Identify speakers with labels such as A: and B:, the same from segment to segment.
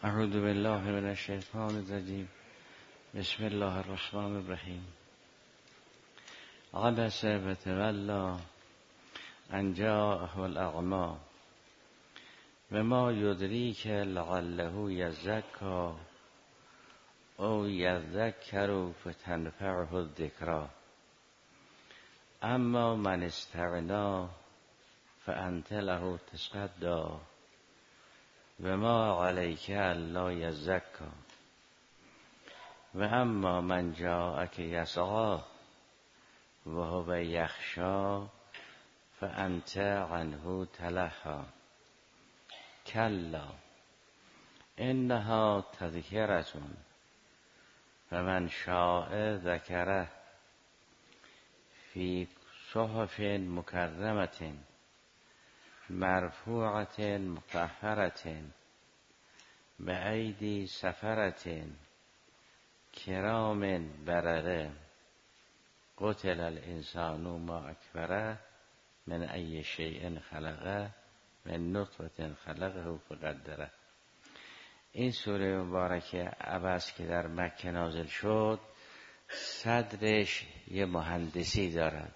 A: اعوذ بالله من الشیطان الرجیم. بسم الله الرحمن الرحیم. عبس و تولی ان جاءه الاعمی و ما یدریک لعله یزکی او یذکر فتنفعه الذکری اما من استغنا فانت له تصدی و ما علیک الا یزکی و اما من جاءک یسعی و هو یخشی فانت عنه تلهی کلا انها تذکرة فمن شاء ذکره فی صحف مکرمة مرفوعة مطهرة بأیدی سفرة کرام برره قتل الانسان ما اکفره من ای شیء خلقه من نطفة خلقه فقدره. این سوره مبارکه عبس که در مکه نازل شد صدرش یه مهندسی دارد.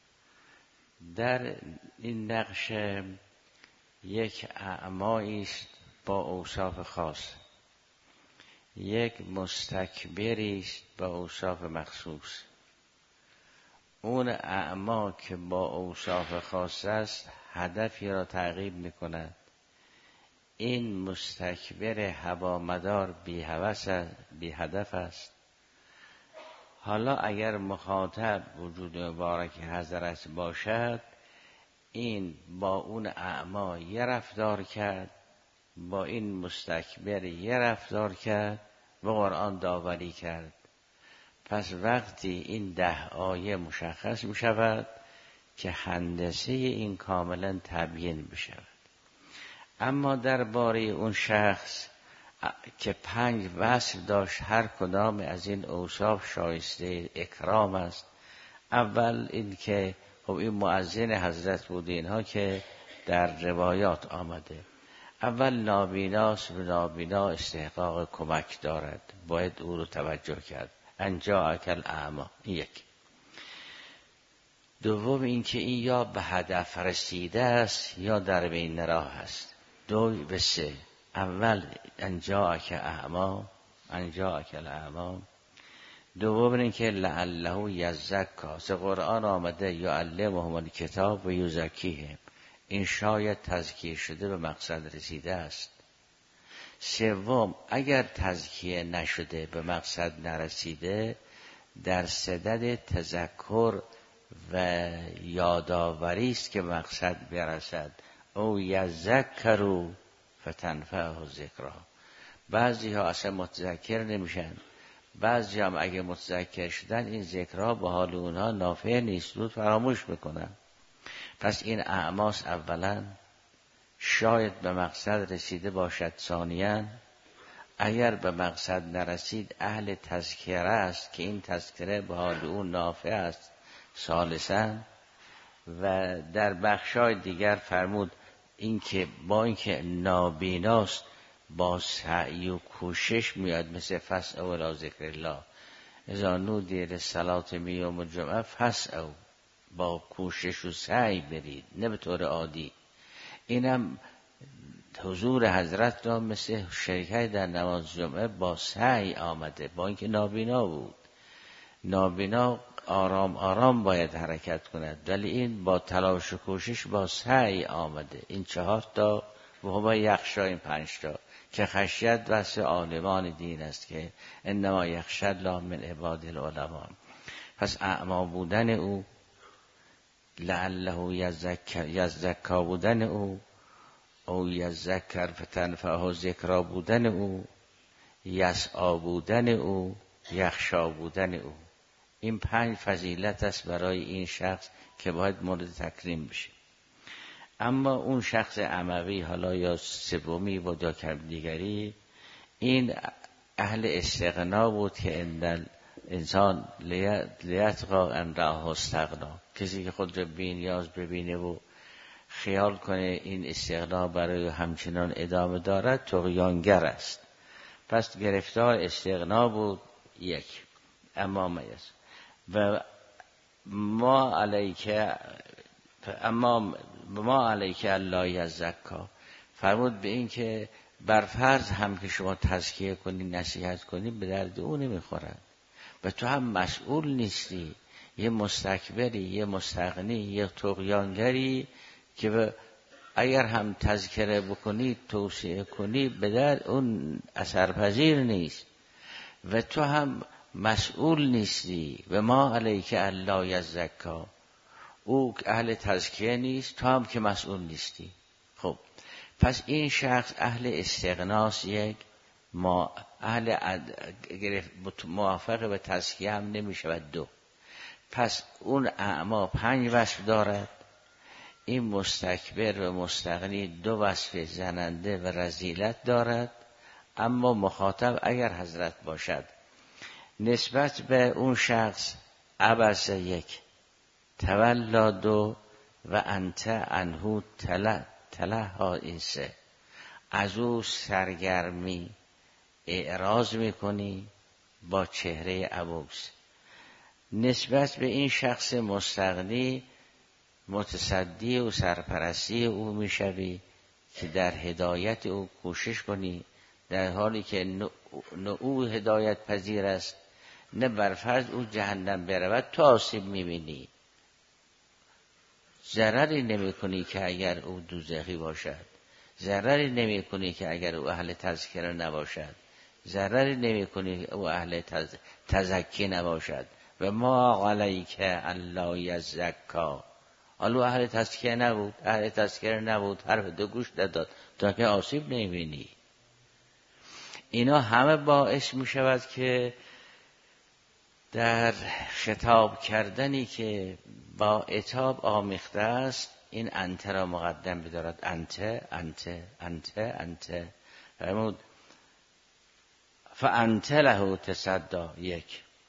A: در این نقشه یک اعمایی است با اوصاف خاص، یک مستکبری است با اوصاف مخصوص. اون اعما که با اوصاف خاص است هدفی را تعقیب میکند. این مستکبر هوامدار بی هدف است. حالا اگر مخاطب وجود مبارک حضرت باشد، این با اون اعما یه رفتار کرد، با این مستکبر یه رفتار کرد و قرآن داوری کرد. پس وقتی این 10 آیه مشخص می شود که هندسه این کاملا تبیین بشود. اما درباره اون شخص که 5 وصف داشت، هر کدام از این اوصاف شایسته اکرام است. اول این که خب این مؤذن حضرت بود، اینها که در روایات آمده. اول نابیناست و نابینا استحقاق کمک دارد، باید او رو توجه کرد. ان جاءک الاعمی، یک. دوم این که این یا به هدف رسیده است یا در بین راه است. 2 و 3. اول ان جاءک الاعمی، ان جاءک الاعمی. دوم این که لعله یزکی، سه قرآن آمده یعلمهم الکتاب و یزکیهم، این شاید تزکیه شده به مقصد رسیده است. سوم اگر تزکیه نشده، به مقصد نرسیده، در صدد تذکر و یادآوری است که مقصد برسد. او یذکروا فتنفعه الذکری. بعضی ها اصلا متذکر نمیشن، بعضی هم اگه متذکر شدن این ذکرها به حال اونها نافع نیست، زود فراموش میکنن. پس این اعماس اولا شاید به مقصد رسیده باشد. ثانیاً اگر به مقصد نرسید اهل تذکره است که این تذکره به حال اون نافع است. ثالثاً و در بخشای دیگر فرمود این که با اینکه نابیناست با سعی و کوشش میاد، مثل فسعوا الی ذکر الله اذا نودی للصلاة من یوم الجمعه فسعوا، با کوشش و سعی برید، نه به طور عادی. اینم حضور حضرت را مثل شرکت در نماز جمعه با سعی آمده، با اینکه نابینا بود. نابینا آرام آرام باید حرکت کند، ولی این با تلاش و کوشش با سعی آمده. این 4 تا و هو یخشی، این 5 تا که خشیت واسه عالمان دین است که انما یخشی الله من عباد العلماء. پس اعما بودن او، لعله یزکی بودن او، او یذکر فتنفعه ذکری بودن او، یسعی بودن او، یخشی بودن او. این 5 فضیلت است برای این شخص که باید مورد تکریم بشه. اما اون شخص اموی، حالا یا سومی و یا دیگری، این اهل استغنا بود که انسان لیتقا ان راه استغنا، کسی که خود را بی نیاز ببینه و خیال کنه این استغنا برای همچنان ادامه دارد طغیانگر است. پس گرفتار استغنا بود یک. اما میز و ما علیک الله یزکا، فرمود به این که بر فرض هم که شما تزکیه کنی نصیحت کنی به درد او نمیخورد و تو هم مسئول نیستی، یه مستکبری، یه مستغنی، یه طغیانگری که اگر هم تذکره بکنی توصیه کنی به درد اون اثرپذیر نیست و تو هم مسئول نیستی. و ما علیک الله یزکا، او اهل تزکیه نیست، تو هم که مسئول نیستی. خب پس این شخص اهل استغناست یک، موافق به تزکیه هم نمیشود دو. پس اون اعما 5 وصف دارد، این مستکبر و مستغنی 2 وصف زننده و رذیلت دارد. اما مخاطب اگر حضرت باشد نسبت به اون شخص عبس 1، تولا 2 و انت عنه تلهی این 3، از او سرگرمی اعراض میکنی با چهره عبوس. نسبت به این شخص مستغنی متصدی و سرپرستی او میشوی که در هدایت او کوشش کنی، در حالی که نه او هدایت پذیر است نه برفرض او جهنم برود تو آسیب میبینی. ضرری نمی کنی که اگر او دوزخی باشد، ضرری نمی کنی که اگر او اهل تذکره نباشد، ضرری نمی کنی او اهل تزکی نباشد. و ما علیک الله یزکا، حالا اهل تزکیه نبود، اهل تذکره نبود، حرف 2 گوش داد تا که آسیب نمیبینی. اینا همه باعث می شود که در خطاب کردنی که با عتاب آمیخته است این انت را مقدم بدارد. انت انت انت انت فرمود فانت له تصدا 1،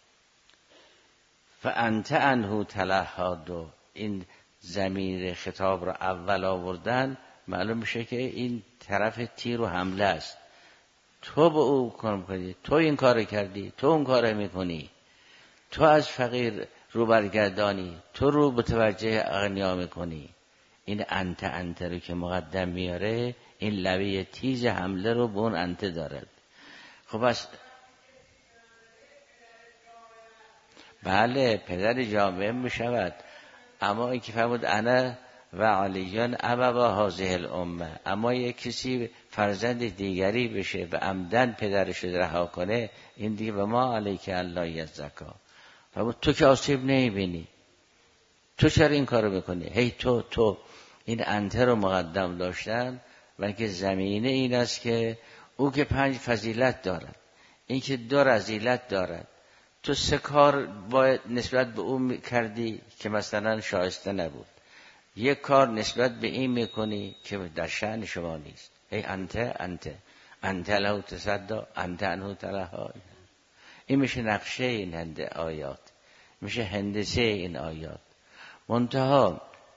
A: فانت عنه تلهی 2. این ضمیر خطاب را اول آوردن معلوم میشه که این طرف تیر و حمله است. تو به او کار کنی، تو این کار کردی، تو اون کار میکنی، تو از فقیر رو برگردانی، تو رو متوجه اغنیا میکنی. این انت رو که مقدم میاره این لبه تیز حمله رو به اون انت دارد. خب بس بله پدر جامعه میشود، اما این که فرمود انا و علیان ابوا هذه الامه، اما یک کسی فرزند دیگری بشه و عمدن پدرش رو رها کنه این دیگه و ما علیک الله یزکا. فرمود تو که آسیب نمیبینی، تو چرا این کارو میکنی؟ هی تو این انته رو مقدم داشتن و که زمینه این است که او که 5 فضیلت دارد، این که 2 رذیلت دارد، تو 3 کار باید نسبت به او کردی که مثلا شایسته نبود، 1 کار نسبت به این میکنی که در شأن شما نیست. ای انت له تصدا انت عنه تلهی. این میشه نقشه این آیات، میشه هندسه این آیات. منتها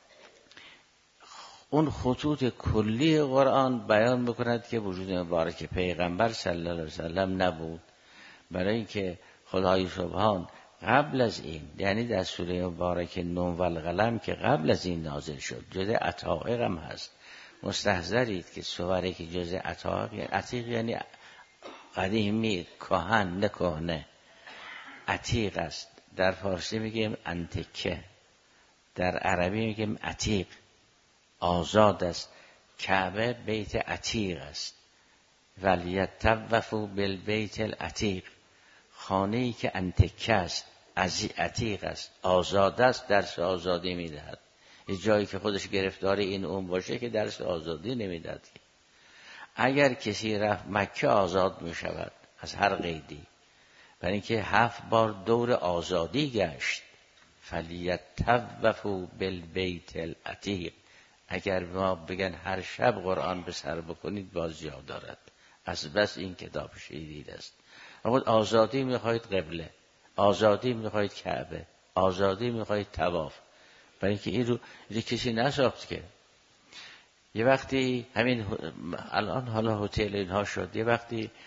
A: اون خطوط کلی قرآن بیان میکند که وجود مبارک پیغمبر صلی الله علیه وسلم نبود، برای اینکه خدای سبحان قبل از این، یعنی در سوره مبارک نون و القلم که قبل از این نازل شد، جز عتایق هم هست. مستحضرید که سوره که جز عتیق یعنی قدیمی، کهن نه کهنه، عتیق است. در فارسی میگیم انتکه، در عربی میگیم عتیق، آزاد است. کعبه بیت عتیق است. ولیطوفوا بالبیت العتیق، خانه‌ای که انتکه است، عتیق است، آزاد است، درس آزادی میدهد. یه جایی که خودش گرفتار این اون باشه که درس آزادی نمیدهد. اگر کسی رفت مکه آزاد میشود از هر قیدی، برای اینکه 7 بار دور آزادی گشت. فلیطوفوا بالبیت العتیق، اگر ما بگن هر شب قرآن به سر بکنید باز جا دارد، از بس این کتاب شدید است. اما آزادی میخواید قبله، آزادی میخواید کعبه، آزادی میخواید طواف، برای اینکه این رو کسی نساخت که. یه وقتی همین الان حالا هتل اینها شد، یه وقتی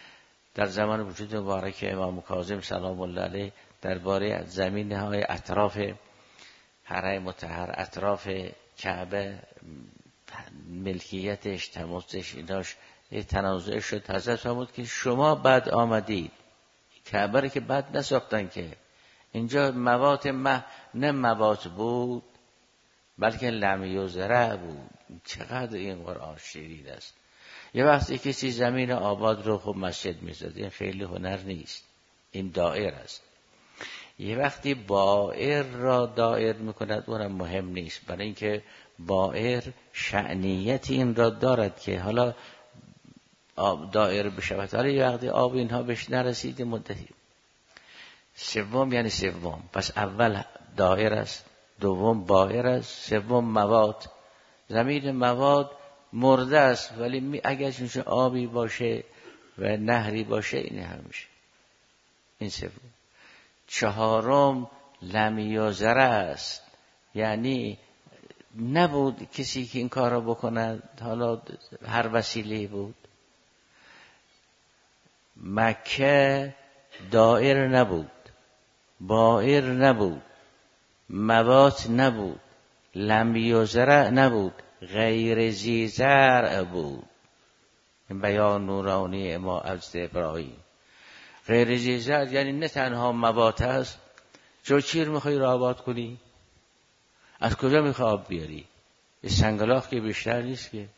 A: در زمان وجود مبارک امام کاظم سلام الله علیه درباره زمین‌های اطراف حرم مطهر، اطراف کعبه، ملکیتش، تماسش، ایناش یه تنازع شد. حضرت فرمود که شما بعد آمدید، کعبه رو که بعد نساختن که، اینجا موات نه موات بود بلکه لم یزرع بود. چقدر این قرآن شیرین است. یه وقتی کسی زمین آباد رو خب مسجد می‌سازه، این خیلی هنر نیست، این دائر است. یه وقتی بائر را دائر میکند اونم مهم نیست، برای اینکه بائر شأنیت این را دارد که حالا دائر بشود، حالا یه وقتی آب اینها بهش نرسیده مدتی. سوم یعنی سوم، پس اول دائر است، دوم بائر است، سوم مواد. زمین مواد مرده است ولی اگر چون آبی باشه و نهری باشه این هم میشه. این سوم. چهارم لم یزرع است، یعنی نبود کسی که این کار را بکند، حالا هر وسیله بود. مکه دائر نبود، بائر نبود، موات نبود، لم یزرع نبود، غیر ذی زرع بود. این بیان نورانی ما از ابراهیم. غیر ذی زرع یعنی نه تنها موات هست، چوچیر میخوای را آباد کنی، از کجا میخوای آب بیاری؟ یه سنگلاخ که بیشتر نیست که.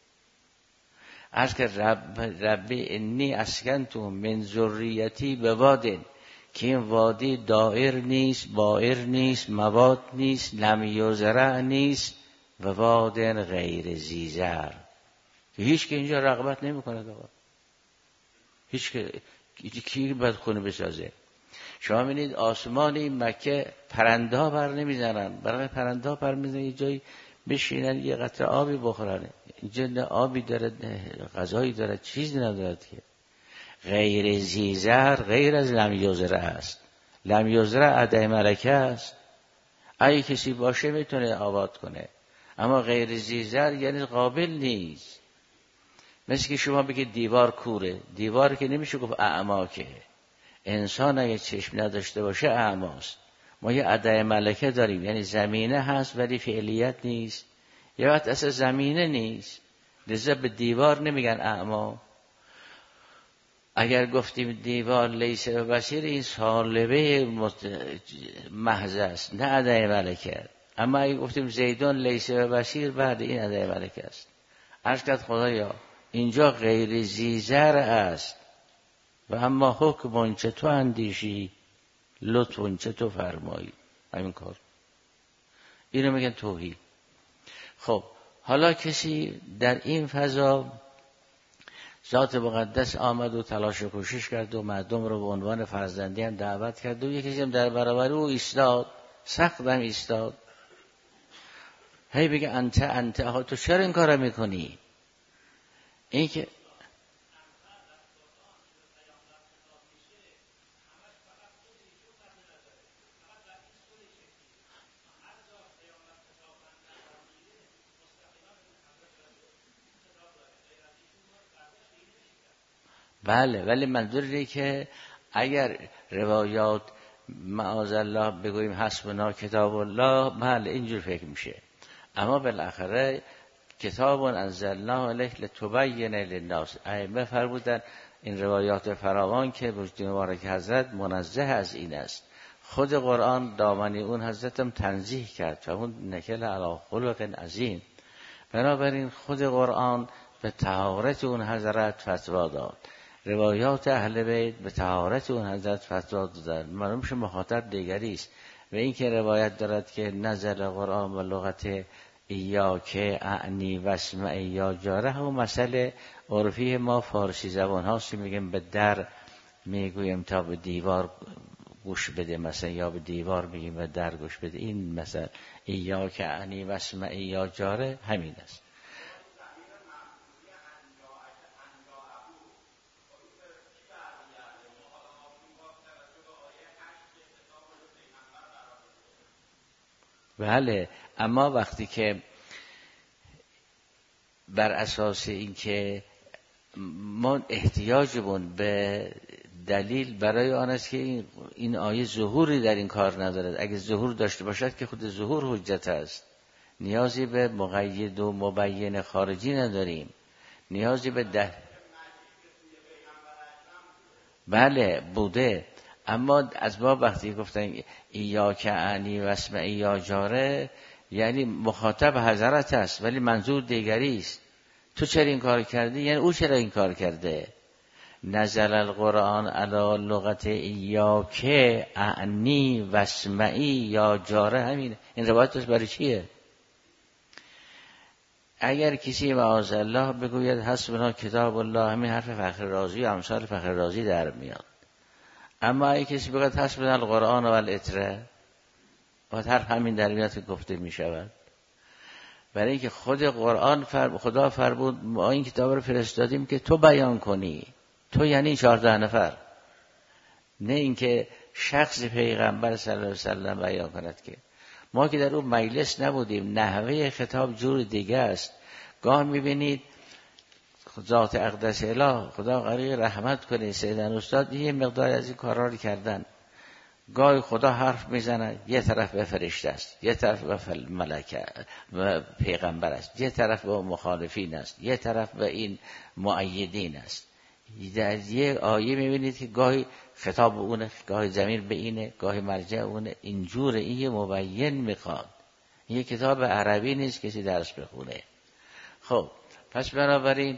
A: از که ربی انی اسکنتو من ذریتی بوادن، که این وادی دائر نیست، بائر نیست، مواد نیست، لم یزرع نیست، و وادن غیر ذی زرع، که هیچ که اینجا رغبت نمیکنه. آقا هیچ که کی باید خونه بسازه؟ شما ببینید آسمان این مکه پرنده ها پر نمیزنن، برای پرنده ها پر میزنن یه جایی بشینن یه قطره آبی بخورن. اینجا نه آبی دارد نه غذایی دارد، چیزی ندارد که. غیر ذی زرع غیر از لم یزرع است. لم یزرع ادعی ملکه است، اگه کسی باشه میتونه آباد کنه، اما غیر ذی زرع یعنی قابل نیست. مثل که شما بگید دیوار کوره، دیوار که نمیشه گفت اعما، که انسان اگه چشم نداشته باشه اعماست. ما یه ادعی ملکه داریم، یعنی زمینه هست ولی فعلیت نیست، یه وقت اصلا زمینه نیست، لذا به دیوار نمیگن اعما. اگر گفتیم دیوار لیس و بصیر، این سالبه محض است، نه ادعی ملکه. اما اگر گفتیم زیدون لیس و بصیر، بعد این ادعی ملکه است. عرض کرد خدایا اینجا غیر ذی زرع است، و اما حکم چه تو اندیشی، لطف چه تو فرمایی. همین کار، اینو میگن توحید. خب حالا کسی در این فضا ذات مقدس آمد و تلاش و کوشش کرد و مردم رو به عنوان فرزندی هم دعوت کرد و یکی هم در برابر او ایستاد، سخت هم ایستاد. هی بگه انت تو چرا این کارو میکنی؟ این که بله، ولی منظور اینه که اگر روایات معاذالله بگوییم حسبنا کتاب الله، بله اینجور فکر میشه، اما بالاخره کتاب انزلناه الیک لتبین للناس. ائمه فرمودن این روایات فراوان که وجود مبارک حضرت منزه از این است. خود قرآن دامنی اون حضرت هم تنزیه کرد، اون نکل علی خلق عظیم. بنابراین خود قرآن به طهارت اون حضرت فتوا داد، روایات اهل بیت به طهارت اون حضرت فتوا دادن. معلوم میشه مخاطب دیگری است. و این که روایت دارد که نزل قرآن و لغت ایاک اعنی واسمع یا جاره، و مسئله عرفی ما فارسی زبان هاست که میگیم به در میگویم تا به دیوار گوش بده، مثلا، یا به دیوار میگیم به در گوش بده. این مثلا ایاک اعنی واسمع یا جاره همین است. بله، اما وقتی که بر اساس این که ما احتیاجمون به دلیل برای آن است که این آیه ظهوری در این کار ندارد. اگه ظهور داشته باشد که خود ظهور حجت است. نیازی به مقید و مبین خارجی نداریم. نیازی به بله بوده، اما از ما وقتی گفتن ایاک اعنی و اسمعی یا جاره، یعنی مخاطب حضرت است ولی منظور دیگری است. تو چرا این کار کردی؟ یعنی او چرا این کار کرده؟ نزل القرآن علی لغت ایاک اعنی و اسمعی یا جاره، همین این روایت برای چیه؟ اگر کسی معاذ الله بگوید حسبنا کتاب الله، همین حرف فخر رازی و امثال فخر رازی در میاد. اما اگه کسی بگوید حسبنا القرآن و الاتره، و حرف همین در میاد گفته می شود. برای اینکه خود قرآن خدا فرمود ما این کتاب رو فرستادیم که تو بیان کنی. تو یعنی 14 نفر، نه اینکه شخص پیغمبر صلی الله علیه وسلم بیان کند. که ما که در اون مجلس نبودیم، نحوه خطاب جور دیگه است. گاه میبینید ذات اقدس اله خدا غریق رحمت کنه سیدن استاد یه مقدار از این کارا رو کردن. گاهی خدا حرف میزنه یه طرف به فرشته است، یه طرف به ملائکه و پیغمبر است، یه طرف به مخالفین است، یه طرف به این مؤیدین است. در یه آیه میبینید که گاهی خطاب اونه، گاهی ضمیر به اینه، گاهی مرجع اونه. اینجور این مبین میخواد. یه کتاب عربی نیست کسی درس بخونه. خب پس بنابراین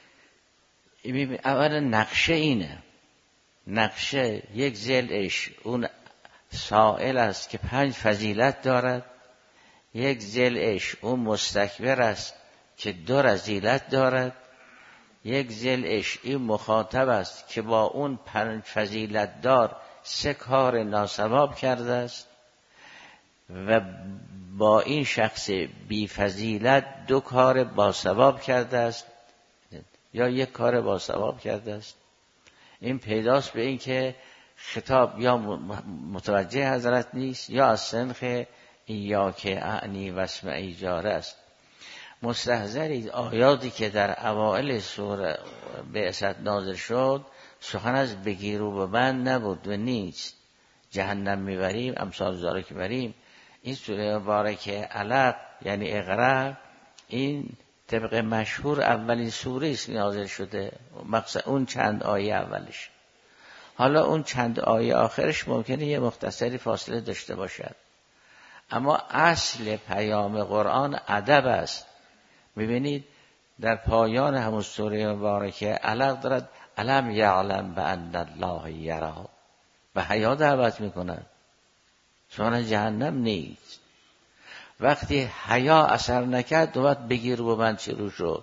A: اولا نقشه اینه، نقشه یک ضلعش اون سائل است که 5 فضیلت دارد، یک ضلعش اون مستکبر است که 2 رذیلت دارد، یک ضلعش این مخاطب است که با اون 5 فضیلت دار 3 کار ناصواب کرده است و با این شخص بی فضیلت 2 کار با ثواب کرده است یا 1 کار با ثواب کرده است. این پیداست به این که خطاب یا متوجه حضرت نیست یا از سنخ ایاک اعنی و اسمعی جاره است. مستحضرید آیاتی که در اوائل سوره بعثت نازل شد سخن از بگیر و ببند نبود و نیست. جهنم میبریم امثال زاره که بریم. این سوره مبارکه علق یعنی اقرا، این طبق مشهور اولین سوره است نازل شده، مقصد اون چند آیه اولش. حالا اون چند آیه آخرش ممکنه یه مختصری فاصله داشته باشد، اما اصل پیام قرآن ادب است. میبینید در پایان همون سوره مبارکه علق دارد الم یعلم بان الله یرا، به حیا دعوت میکنند. سوال جهنم نیست. وقتی حیا اثر نکرد دوباره بگیر و من شروع شد.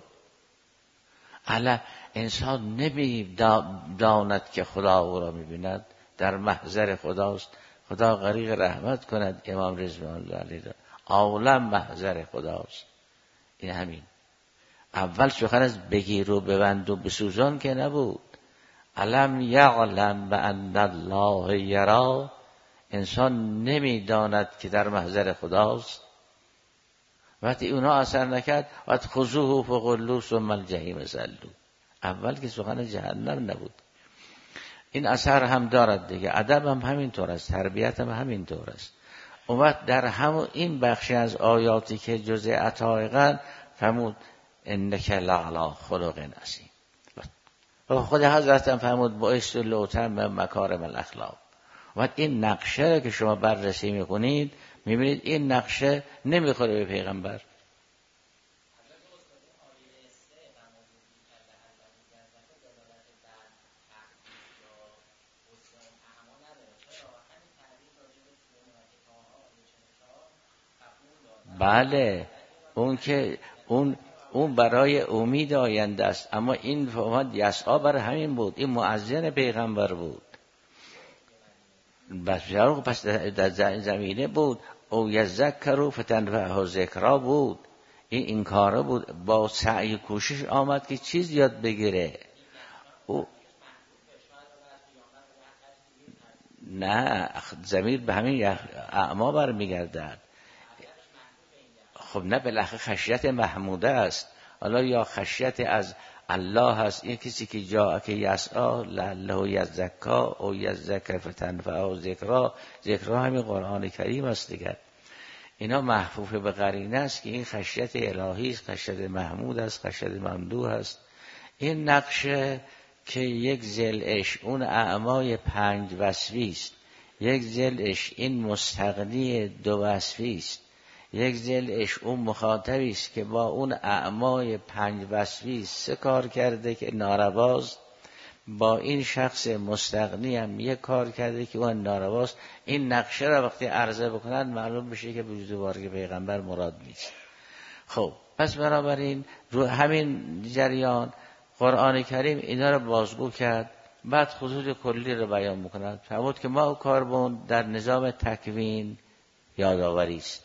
A: انسان نمیداند که خدا او را میبیند، در محضر خداست. خدا غریق رحمت کند امام رضوان الله علیه را. عالم محضر خداست. این همین. اول سخن از بگیر و ببند و بسوزان که نبود. الم یعلم بان الله یرا، انسان نمیداند که در محضر خداست. وقتی اونا اثر نکرد وقتی خذوه فغلوه ثم الجحیم صلوه، اول که سخن جهنم نبود. این اثر هم دارد دیگه. ادب هم همینطور است، تربیت هم همینطور است. اون وقت در همون این بخشی از آیاتی که جزء عطایقن فرمود انک لعلی خلق عظیم. و خود حضرت هم فرمود باعث لوتم مکارم الاخلاق. و این نقشه که شما بررسی میکنید میبینید این نقشه نمیخوره به پیغمبر. بله اون که اون برای امید آینده است، اما این فهمت یسعا برای همین بود. این مؤذن پیغمبر بود. پس در زمینه بود او یذکروا فتنفعه ذکرا بود. این کاره بود، با سعی کوشش آمد که چیز یاد بگیره. او نه ضمیر به همین اعما برمیگردد. خب نه بالاخره خشیت محموده است. حالا یا خشیت از الله هست، این کسی که جاءک یسعی لعله یزکا او یذکر فتنفعه ذکرها همین قرآن کریم است دیگر. اینا محفوف به قرینه است که این خشیت الهی است، خشیت محمود است، خشیت ممدوح است. این نقشه که یک ضلعش اون اعمای 5 وصفی است، یک ضلعش این مستغنی 2 وصفی است، یک ضلعش اون مخاطبی است که با اون اعمای 5 وصفی 3 کار کرده که نارواست، با این شخص مستغنی هم یک کار کرده که اون نارواست. این نقشه را وقتی عرضه بکنن معلوم بشه که وجود بارگ پیغمبر مراد نیست. خب پس بنابراین رو همین جریان قرآن کریم اینا رو بازگو کرد، بعد خطوط کلی رو بیان میکند. فرمود که ما و کاربن در نظام تکوین یادآوری است.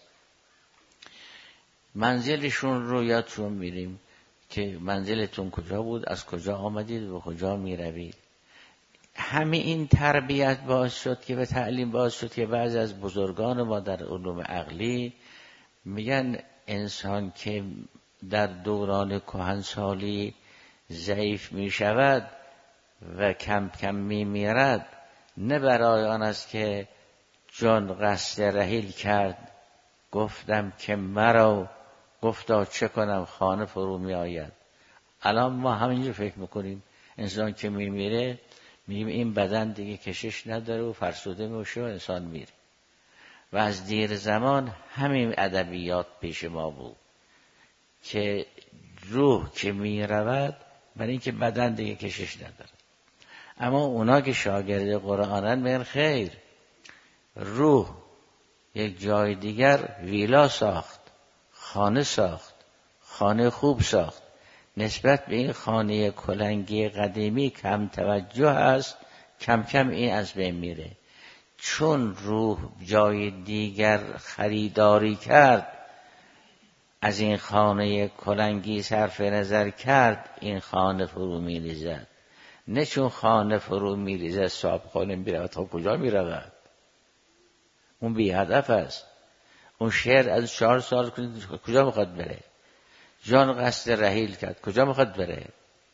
A: منزلشون رو یادشون میریم که منزلتون کجا بود، از کجا آمدید و کجا میروید. همین این تربیت باعث شد که به تعلیم باعث شد که بعضی از بزرگان ما در علوم عقلی میگن انسان که در دوران کهنسالی ضعیف می شود و کم کم می میرد، نه برای آن است که جان قصد رحیل کرد، گفتم که مرا گفتا چه کنم خانه فرو می آید. الان ما همینجور فکر میکنیم انسان که می میره میگیم این بدن دیگه کشش نداره و فرسوده میشه و انسان میره. و از دیر زمان همین ادبیات پیش ما بود که روح که می رود برای اینکه بدن دیگه کشش نداره. اما اونا که شاگرد قرآنن میگن خیر، روح یک جای دیگر ویلا ساخت، خانه ساخت، خانه خوب ساخت، نسبت به این خانه کلنگی قدیمی کم توجه است، کم کم این از بین میره. چون روح جای دیگر خریداری کرد، از این خانه کلنگی صرف نظر کرد، این خانه فرو میریزد. نه چون خانه فرو میریزد صاحب خانه میرود، تا کجا میرود؟ اون بی هدف است. اون شعر از 4 سال کجا میخواد بره؟ جان قصد رحیل کرد، کجا میخواد بره؟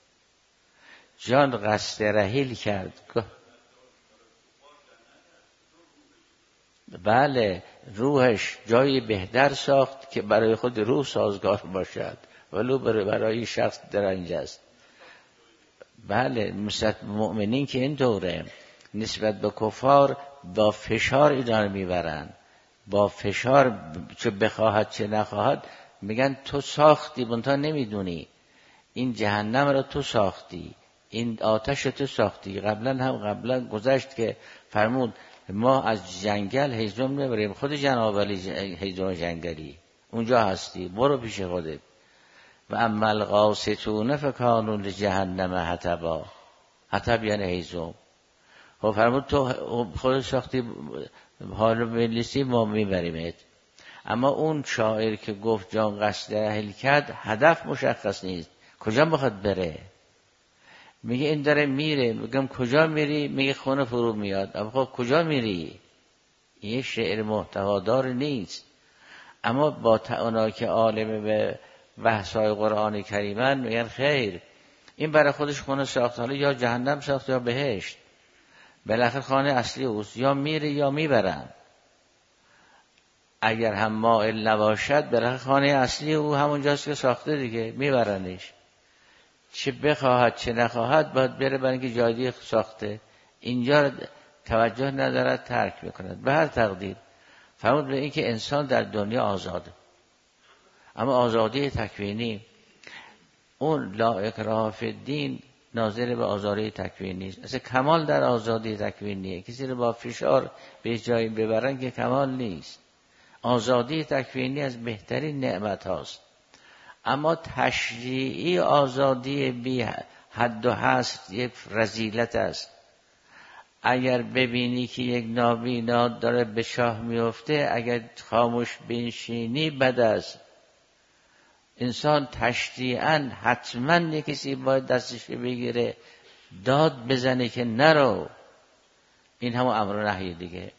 A: جان قصد رحیل کرد. بله، روحش جایی بهتر ساخت که برای خود روح سازگار باشد، ولو برای شخص درنج است. بله، مثل مؤمنین که این طوره، نسبت به کفار با فشار اینا میبرن، با فشار، چه بخواهد چه نخواهد میگن تو ساختی منتها نمیدونی، این جهنم را تو ساختی، این آتش تو ساختی. قبلا گذشت که فرمود ما از جنگل هیزم میبریم، خود جناب علی هیزم جنگلی اونجا هستی، برو پیش خودت. و اما القاسطون فکانوا لجهنم حطبا. حطب یعنی هیزم. خب فرمود تو خود ساختی، حالا بلیسی ما میبریمت. اما اون شاعر که گفت جان قصد رحیل کرد، هدف مشخص نیست، کجا میخواد بره؟ میگه این داره میره، میگم کجا میری؟ میگه خونه فرو میاد. اما خب کجا میری؟ این شعر محتوادار نیست. اما با اونا که عالم به بحث‌های قرآن کریمن میگن خیر، این برای خودش خونه ساخت، حالا یا جهنم ساخت یا بهشت، بالاخره خانه اصلی اوست، یا میره یا میبرن. اگر هم مائل نباشد بالاخره خانه اصلی او همونجاست که ساخته دیگه، میبرنش. چه بخواهد چه نخواهد باید بره، برای اینکه جای دیگه ساخته، اینجا توجه ندارد، ترک میکند. به هر تقدیر فرمود به این که انسان در دنیا آزاده، اما آزادی تکوینی، اون لا اکراه فی الدین ناظر به آزادی تکوینی نیست. اصلا کمال در آزادی تکوینیه. کسی رو با فشار به جایی ببرن که کمال نیست. آزادی تکوینی از بهترین نعمت هاست. اما تشریعی آزادی بی حد و حصر یک رذیلت است. اگر ببینی که یک نابینا داره به شاه میفته، اگر خاموش بنشینی بد است. انسان تشریعاً حتما کسی باید دستش بگیره داد بزنه که نرو. این همون امر و نهی دیگه،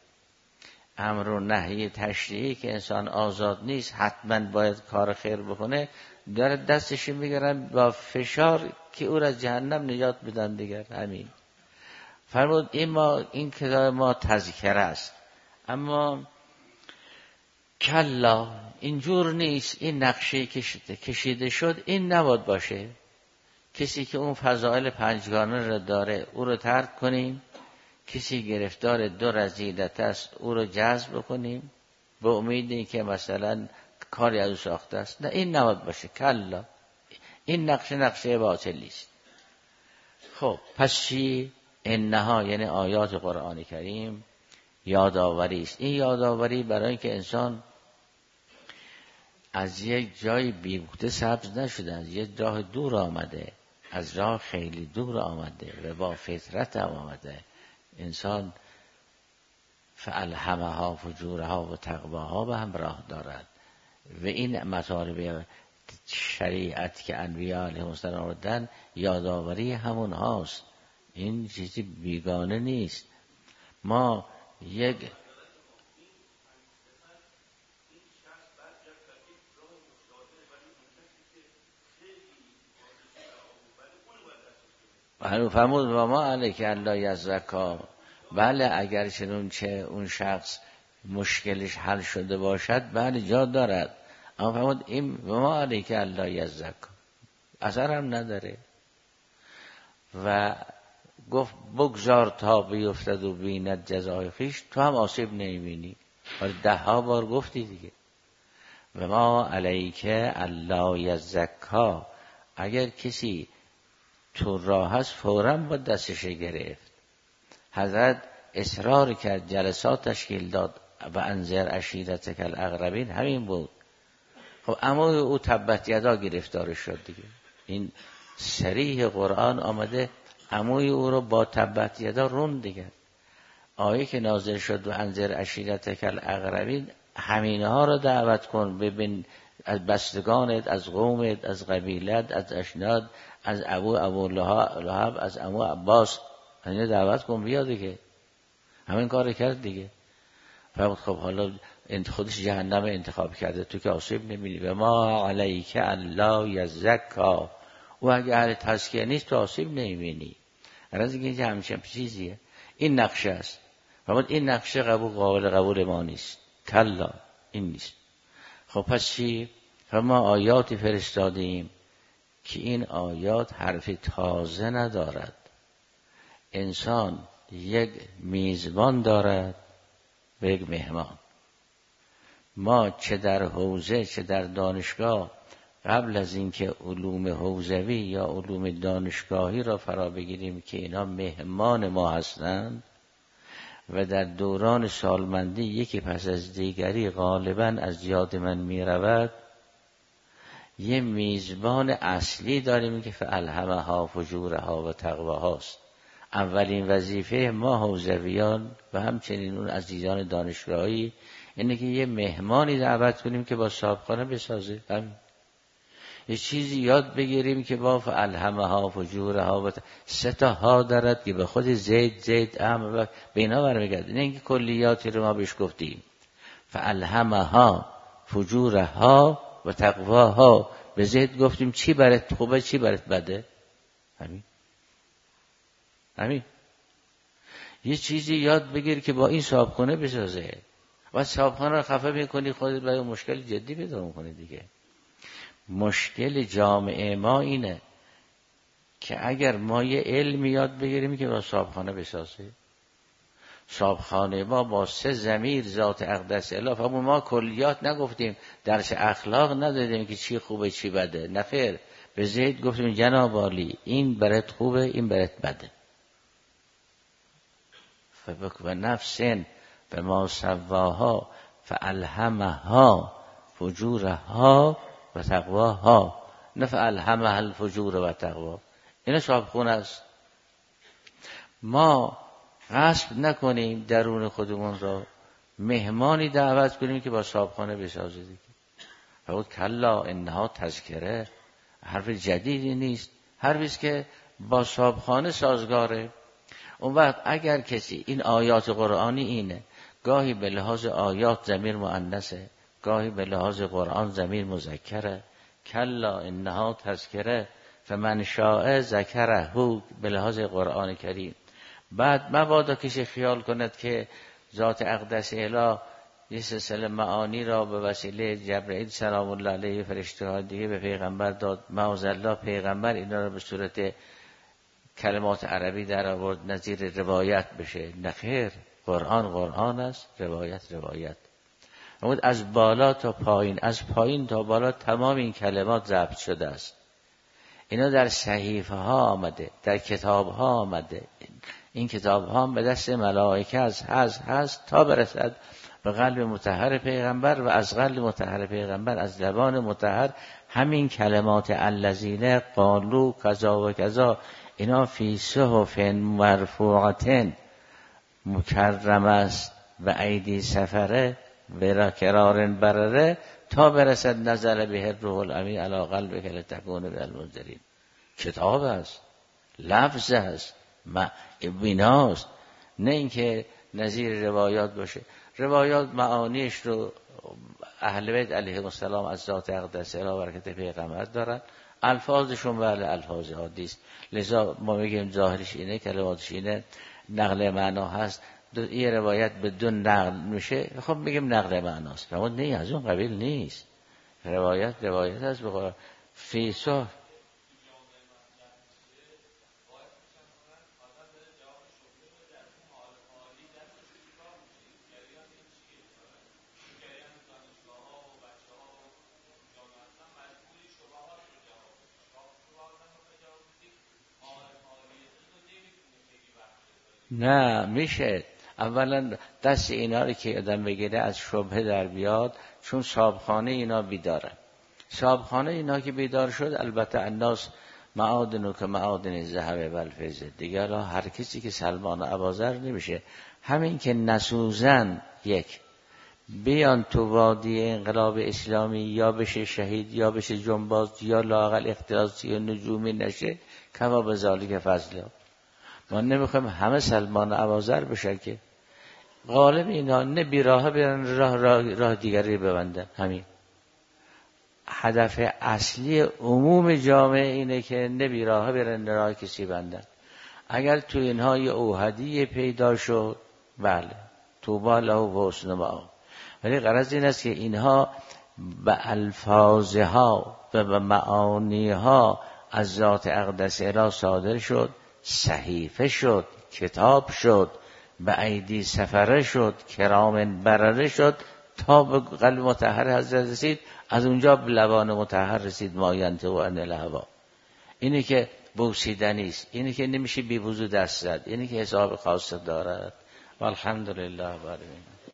A: امر و نهی تشریعی که انسان آزاد نیست، حتما باید کار خیر بکنه، داره دستش میگیرن با فشار که او را جهنم نجات بدن دیگر. همین فرمود این کتاب ما تذکره است، اما کلا اینجور نیست. این نقشه کشیده شد این نباید باشه. کسی که اون فضائل پنجگانه را داره او رو ترک کنیم، کسی گرفتار 2 رذیلت است او رو جذب کنیم به امید این که مثلا کاری از او ساخته است. نه، این نباید باشه. کلا این نقشه باطلی است. خب پس چی؟ انها یعنی آیات قرآن کریم یادآوری است. این یادآوری برای اینکه انسان از یک جای بیهوده سبز نشده، از یک راه دور آمده، از راه خیلی دور آمده و با فطرت آمده. انسان فالهمها فجورها و تقواها به هم راه دارد و این مطالب شریعت که انبیاء علیهم السلام آوردن یادآوری همون هاست. این چیزی بیگانه نیست. ما یک فرمود و ما علیک الا یزکا. بله اگر چنونچه اون شخص مشکلش حل شده باشد بله جا دارد، اما فرمود این و ما علیک الا یزکا اثر هم نداره و گفت بگذار تا بیفتد و بیند جزای خویش، تو هم آسیب نمیبینی. 10 بار گفتی دیگه. و ما علیک الا یزکا، اگر کسی تو راه هست فوراً با دستش گرفت. حضرت اصرار کرد، جلسات تشکیل داد و انذر عشیرتک الاقربین، همین بود. خب اما او تبت یدا گرفتار شد دیگه. این صریح قرآن آمده عموی او رو با تبت یدا روند دیگه. آیه که نازل شد و انذر عشیرتک الاقربین، همینه ها رو دعوت کن، ببین از بستگانت، از قومت، از قبیلت، از اشناد، از ابو لهب، از عمو عباس، اینو دعوت کن بیا دیگه. همین کار کرد دیگه. فرمود خب حالا خودش جهنم انتخاب کرده، تو که آسیب نمی‌بینی. و ما علیک الا یزکا، او اگه اهل تزکیه نیست تو آسیب نمی‌بینی. از اینکه همچین چیزیه. این نقشه است. فرمود این نقشه قابل قبول ما نیست. کلا این نیست. خب پس چی؟ ما آیاتی فرستادیم که این آیات حرف تازه ندارد. انسان یک میزبان دارد و یک مهمان. ما چه در حوزه چه در دانشگاه قبل از اینکه علوم حوزوی یا علوم دانشگاهی را فرا بگیریم که اینا مهمان ما هستند و در دوران سالمندی یکی پس از دیگری غالباً از یاد من می رود، یه میزبان اصلی داریم که فالهمها فجورها و تقواهاست. اولین وظیفه ما حوزویان و همچنین اون عزیزان دانشگاهی اینه که یه مهمانی دعوت کنیم که با صاحبخانه بسازه. یه چیزی یاد بگیریم که با فالهمها فجورها و 3 ها دارد که به خود زید امر به اینا برمیگرده. نه اینکه کلیاتی رو ما بهش گفتیم. فالهمها فجورها و تقواها، به زید گفتیم چی برات خوبه چی برات بده. همین یه چیزی یاد بگیر که با این صاحبخانه بسازه و صاحبخانه رو خفه میکنی خودت برای مشکل جدی پیدا میکنی دیگه. مشکل جامعه ما اینه که اگر ما یه علم یاد بگیریم که با صاحبخانه بسازه، صاحبخانه ما با 3 ضمیر ذات اقدس اله، همون ما کلیات نگفتیم، درس اخلاق ندادیم که چی خوبه چی بده. نفر به زید گفتیم جناب عالی این برات خوبه این برات بده. و نفسن به ما سواها فالهمها فجورها و تقواها، نه فالهمها الفجور و تقوا. این صاحبخونه است. ما غصب نکنیم درون خودمون را، مهمانی دعوت کنیم که با صاحبخانه بسازه دیگه. فرمود کلا انها تذکره، حرف جدیدی نیست، حرفی است که با صاحبخانه سازگاره. اون وقت اگر کسی این آیات قرآنی اینه، گاهی به لحاظ آیات ضمیر مؤنثه، گاهی به لحاظ قرآن ضمیر مذکره، کلا انها تذکره فمن شاء ذکره به لحاظ قرآن کریم. بعد مبادا کسی خیال کند که ذات اقدس اله یه سلسله معانی را به وسیله جبرئیل سلام الله علیه فرشته ها دیگه به پیغمبر داد، معاذالله پیغمبر اینا را به صورت کلمات عربی در آورد نظیر روایت بشه. نخیر، قرآن است، روایت. اما از بالا تا پایین، از پایین تا بالا تمام این کلمات ضبط شده است. اینا در صحیفه ها آمده، در کتاب ها آمده. این کتاب ها به دست ملائکه هست تا برسد به قلب مطهر پیغمبر و از قلب مطهر پیغمبر از زبان مطهر همین کلمات الذین قالوا کذا و کذا اینا فی صحف مرفوعه مکرم است و ایدی سفره و کرار برره تا برسد نزل به الروح الامین علی قلبک لتکون من المنذرین. کتاب است، لفظ است، بیناست، نه اینکه نظیر روایات باشه. روایات معانیش رو اهل بیت علیهم السلام از ذات اقدس اله برکت پیغمبر دارن، الفاظشون بله الفاظ عادی است، لذا ما میگیم ظاهرش اینه، کلماتش اینه، نقل معنا هست. یه روایت بدون نقل میشه، خب میگیم نقل معناست، اما نه از اون قبیل نیست. روایت هست به فیسا نه میشه. اولا دست اینا رو که آدم بگیره از شبهه در بیاد، چون صاحبخانه اینا بیداره. صاحبخانه اینا که بیدار شد، البته الناس معادنو که معادن ذهب و الفضه، دیگر هر کسی که سلمان و ابازر نمیشه. همین که نسوزن یک بیان تو وادی انقلاب اسلامی یا بشه شهید یا بشه جنباز یا لااقل اختلاسی و نجومی نشه، کما به ذالک فضله. ما نمیخوایم همه سلمان و ابازر بشه که غالب اینا نه بیراه برن راه دیگری ببندن. همین هدف اصلی عموم جامعه اینه که نه بیراه برن راه کسی بندن. اگر تو اینها یه اوحدی پیدا شد، بله طوبی له و حسن مآب. ولی غرض این است که اینها به الفاظها و به معانیها از ذات اقدس اله صادر شد، صحیفه شد، کتاب شد، به ایدی سفره شد، کرام برره شد تا به قلب مطهر حضرت رسید. از اونجا به لبان مطهر رسید ما ینطق عن الهوی. اینی که بوسیدنی است، اینی که نمیشه بی وضو دست زد، اینی که حساب خاص دارد. والحمدلله.